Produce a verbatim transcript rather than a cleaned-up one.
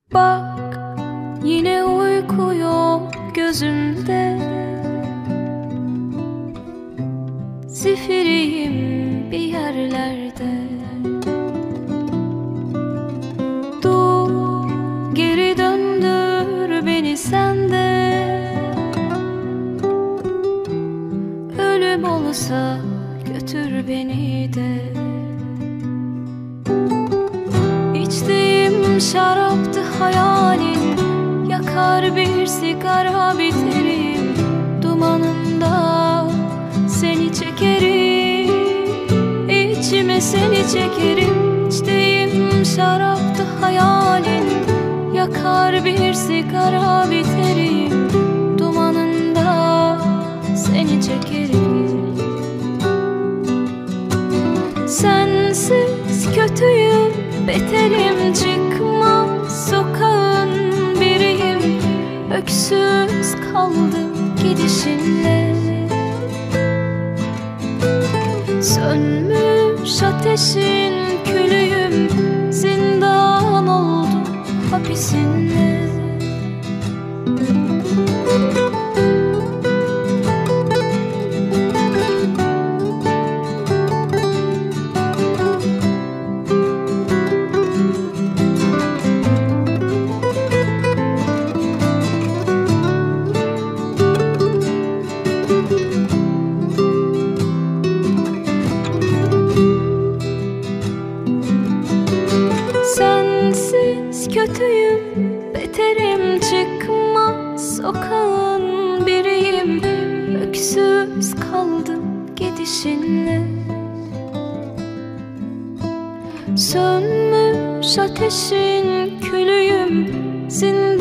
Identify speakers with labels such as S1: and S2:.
S1: Bak, yine uyku yok gözümde. Zifiriyim bir yerlerde. Dur, geri döndür beni sende. Ölüm olsa götür beni de. İçtiğim şaraptı hayalin, yakar bir sigara biterim. Dumanında seni çekerim, içime seni çekerim. İçtiğim şaraptı hayalin, yakar bir sigara biterim. Dumanında seni çekerim. Sensiz kötüyüm, beterim, çıkmaz sokağın biriyim. Öksüz kaldım gidişinle. Sönmüş ateşin külüyüm, zindan oldum hapisinle. Sensiz kötüyüm, beterim, çıkmaz sokağın biriyim. Öksüz kaldım gidişinle. Sönmüş ateşin külüyüm, zindan